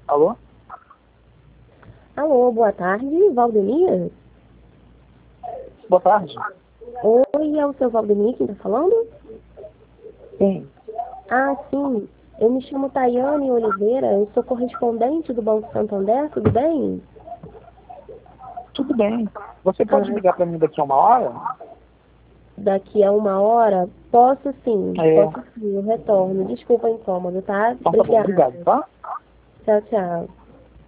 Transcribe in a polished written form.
Alô? Alô, boa tarde, Valdemir? Boa tarde. Oi, é o seu Valdemir quem tá falando? Sim, Ah, sim. Eu me chamo Tayane Oliveira, eu sou correspondente do Banco Santander, tudo bem? tudo bem. Você pode Ah, ligar para mim daqui a uma hora? daqui a uma hora? Posso É, sim, eu retorno. Desculpa o incômodo, tá? então tá bom, obrigado, Obrigada. tá? Tchau, tchau.